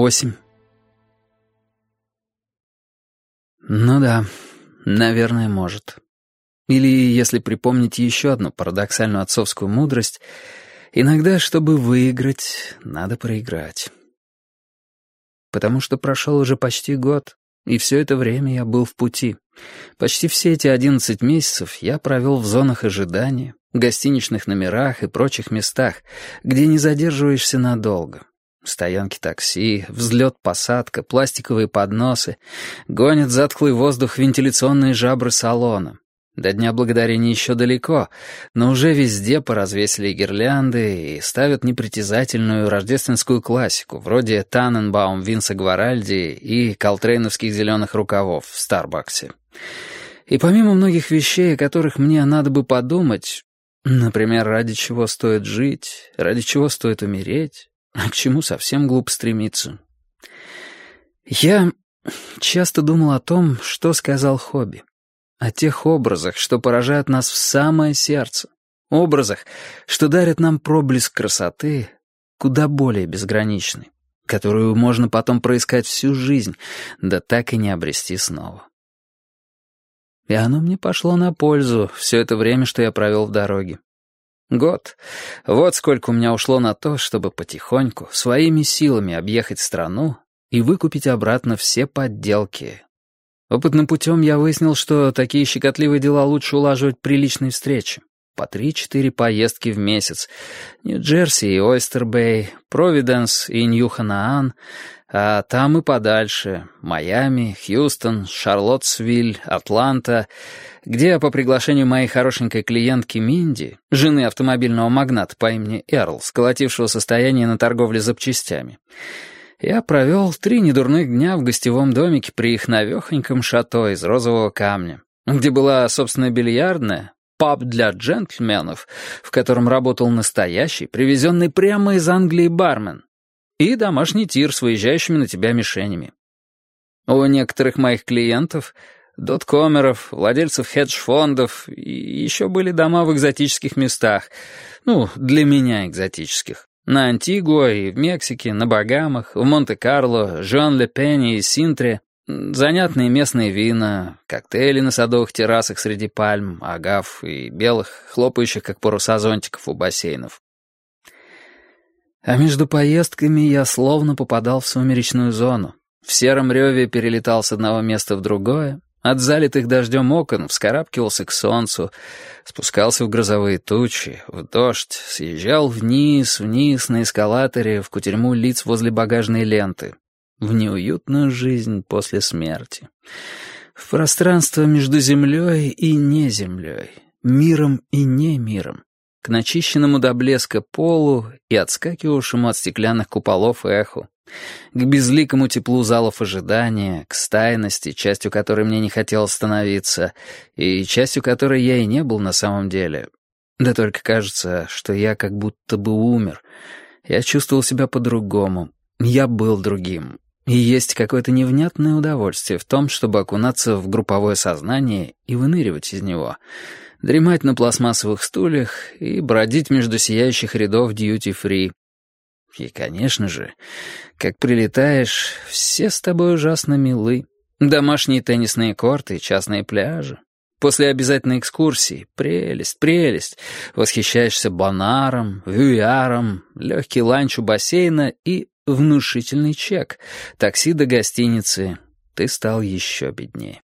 8. Ну да, наверное, может. Или, если припомнить еще одну парадоксальную отцовскую мудрость, иногда, чтобы выиграть, надо проиграть. Потому что прошел уже почти год, и все это время я был в пути. Почти все эти 11 месяцев я провел в зонах ожидания, гостиничных номерах и прочих местах, где не задерживаешься надолго. Стоянки такси, взлет-посадка, пластиковые подносы, гонят затхлый воздух вентиляционные жабры салона. До Дня Благодарения еще далеко, но уже везде поразвесили гирлянды и ставят непритязательную рождественскую классику, вроде «Танненбаум» Винса Гваральди и колтрейновских зеленых рукавов в Старбаксе. И помимо многих вещей, о которых мне надо бы подумать, например, ради чего стоит жить, ради чего стоит умереть, а к чему совсем глупо стремиться. Я часто думал о том, что сказал Хобби. О тех образах, что поражают нас в самое сердце. Образах, что дарят нам проблеск красоты, куда более безграничный, которую можно потом проискать всю жизнь, да так и не обрести снова. И оно мне пошло на пользу все это время, что я провел в дороге. Год. Вот сколько у меня ушло на то, чтобы потихоньку, своими силами объехать страну и выкупить обратно все подделки. Опытным путем я выяснил, что такие щекотливые дела лучше улаживать при личной встрече. По 3-4 поездки в месяц. Нью-Джерси и Ойстер-Бэй, Провиденс и Нью-Ханаан, а там и подальше. Майами, Хьюстон, Шарлоттсвиль, Атланта, где по приглашению моей хорошенькой клиентки Минди, жены автомобильного магната по имени Эрл, сколотившего состояние на торговле запчастями, я провел 3 недурных дня в гостевом домике при их навехоньком шато из розового камня, где была собственная бильярдная, паб для джентльменов, в котором работал настоящий, привезенный прямо из Англии бармен, и домашний тир с выезжающими на тебя мишенями. У некоторых моих клиентов, доткомеров, владельцев хедж-фондов, и еще были дома в экзотических местах, для меня экзотических. На Антигуа и в Мексике, на Багамах, в Монте-Карло, Жуан-ле-Пене и Синтре, занятные местные вина, коктейли на садовых террасах среди пальм, агав и белых, хлопающих как паруса зонтиков у бассейнов. А между поездками я словно попадал в сумеречную зону. В сером реве перелетал с одного места в другое, от залитых дождем окон вскарабкивался к солнцу, спускался в грозовые тучи, в дождь, съезжал вниз на эскалаторе в кутерьму лиц возле багажной ленты, в неуютную жизнь после смерти, в пространство между землей и не землей, миром и не миром, к начищенному до блеска полу и отскакивавшему от стеклянных куполов эху, к безликому теплу залов ожидания, к стайности, частью которой мне не хотелось становиться, и частью которой я и не был на самом деле. Да только кажется, что я как будто бы умер. Я чувствовал себя по-другому. Я был другим. И есть какое-то невнятное удовольствие в том, чтобы окунаться в групповое сознание и выныривать из него, дремать на пластмассовых стульях и бродить между сияющих рядов дьюти-фри. И, конечно же, как прилетаешь, все с тобой ужасно милы. Домашние теннисные корты и частные пляжи. После обязательной экскурсии — прелесть. Восхищаешься Бонаром, Вюяром, легкий ланч у бассейна и внушительный чек. Такси до гостиницы. Ты стал еще беднее.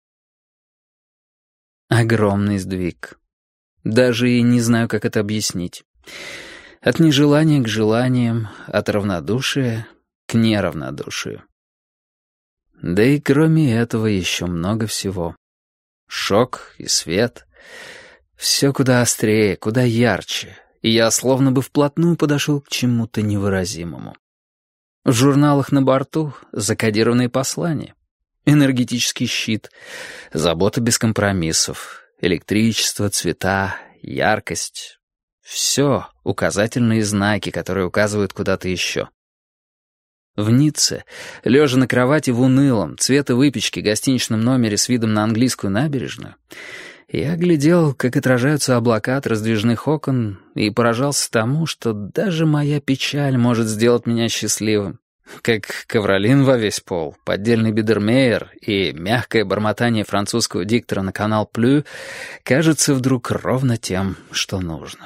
Огромный сдвиг. Даже и не знаю, как это объяснить. От нежелания к желаниям, от равнодушия к неравнодушию. Да и кроме этого еще много всего. Шок и свет. Все куда острее, куда ярче, и я словно бы вплотную подошел к чему-то невыразимому. В журналах на борту закодированные послания. Энергетический щит, забота без компромиссов, электричество, цвета, яркость. Все указательные знаки, которые указывают куда-то еще. В Ницце, лежа на кровати в унылом, цвета выпечки гостиничном номере с видом на английскую набережную, я глядел, как отражаются облака от раздвижных окон, и поражался тому, что даже моя печаль может сделать меня счастливым. как ковролин во весь пол, поддельный Бидермейер и мягкое бормотание французского диктора на канал Плю кажется вдруг ровно тем, что нужно.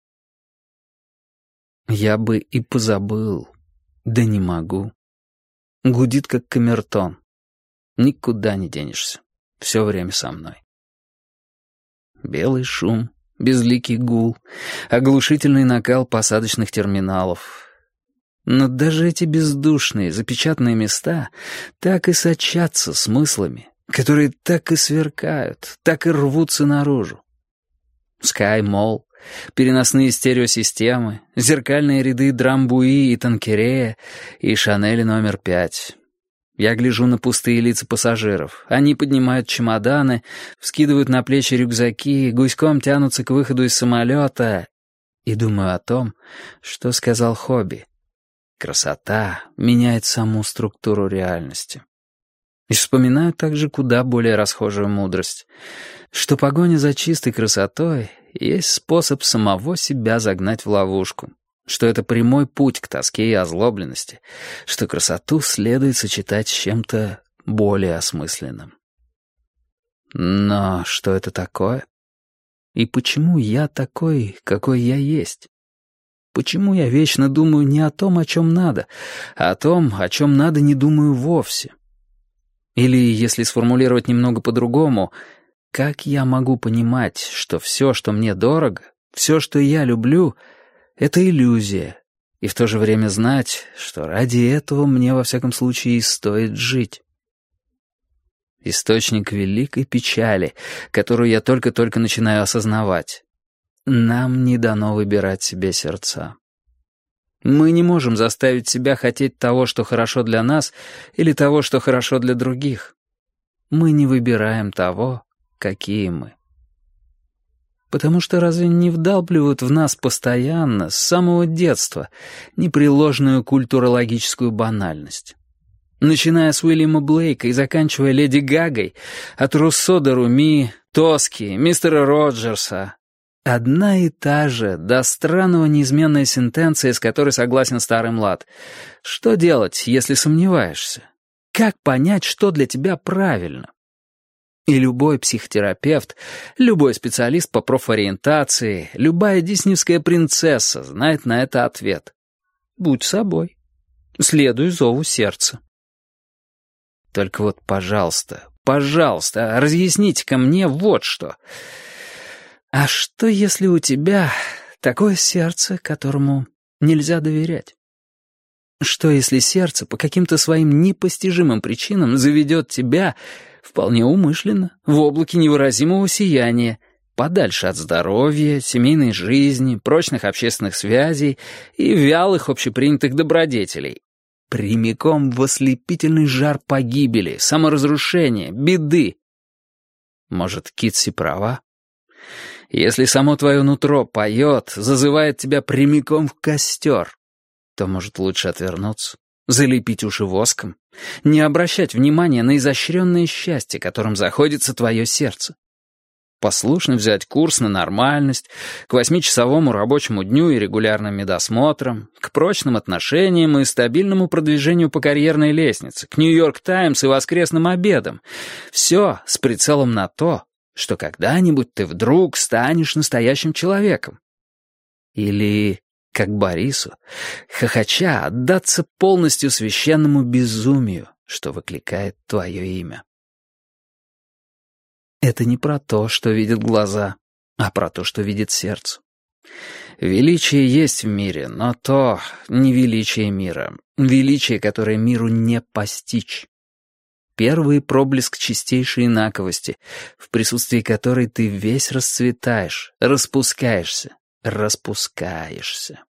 Я бы и позабыл, да не могу. Гудит, как камертон. Никуда не денешься. Все время со мной. Белый шум, безликий гул, оглушительный накал посадочных терминалов. Но даже эти бездушные, запечатанные места так и сочатся смыслами, которые так и сверкают, так и рвутся наружу. Sky Mall, переносные стереосистемы, зеркальные ряды Драмбуи и Танкерея и Шанели номер 5. Я гляжу на пустые лица пассажиров. Они поднимают чемоданы, вскидывают на плечи рюкзаки, гуськом тянутся к выходу из самолета. И думаю о том, что сказал Хобби. Красота меняет саму структуру реальности. И вспоминаю также куда более расхожую мудрость, что погоня за чистой красотой есть способ самого себя загнать в ловушку, что это прямой путь к тоске и озлобленности, что красоту следует сочетать с чем-то более осмысленным. Но что это такое? И почему я такой, какой я есть? Почему я вечно думаю не о том, о чем надо, а о том, о чем надо, не думаю вовсе? Или, если сформулировать немного по-другому, как я могу понимать, что все, что мне дорого, все, что я люблю, — это иллюзия, и в то же время знать, что ради этого мне, во всяком случае, и стоит жить? Источник великой печали, которую я только-только начинаю осознавать. Нам не дано выбирать себе сердца. Мы не можем заставить себя хотеть того, что хорошо для нас, или того, что хорошо для других. Мы не выбираем того, какие мы. Потому что разве не вдалбливают в нас постоянно, с самого детства, непреложную культурологическую банальность? Начиная с Уильяма Блейка и заканчивая Леди Гагой, от Руссо до Руми, Тоски, мистера Роджерса. Одна и та же, до странного неизменная сентенция, с которой согласен старый млад. Что делать, если сомневаешься? Как понять, что для тебя правильно? И любой психотерапевт, любой специалист по профориентации, любая диснеевская принцесса знает на это ответ. Будь собой. Следуй зову сердца. Только вот, пожалуйста, разъясните-ка мне вот что. А что, если у тебя такое сердце, которому нельзя доверять? Что, если сердце по каким-то своим непостижимым причинам заведет тебя, вполне умышленно, в облаке невыразимого сияния, подальше от здоровья, семейной жизни, прочных общественных связей и вялых общепринятых добродетелей, прямиком в ослепительный жар погибели, саморазрушения, беды? Может, Китси права? Если само твое нутро поет, зазывает тебя прямиком в костер, то, может, лучше отвернуться, залепить уши воском, не обращать внимания на изощренное счастье, которым заходится твое сердце. Послушно взять курс на нормальность, к 8-часовому рабочему дню и регулярным медосмотрам, к прочным отношениям и стабильному продвижению по карьерной лестнице, к «Нью-Йорк Таймс» и воскресным обедам. Все с прицелом на то, что когда-нибудь ты вдруг станешь настоящим человеком. Или, как Борису, хохоча отдаться полностью священному безумию, что выкликает твое имя. Это не про то, что видят глаза, а про то, что видит сердце. Величие есть в мире, но то не величие мира, величие, которое миру не постичь. Первый проблеск чистейшей инаковости, в присутствии которой ты весь расцветаешь, распускаешься.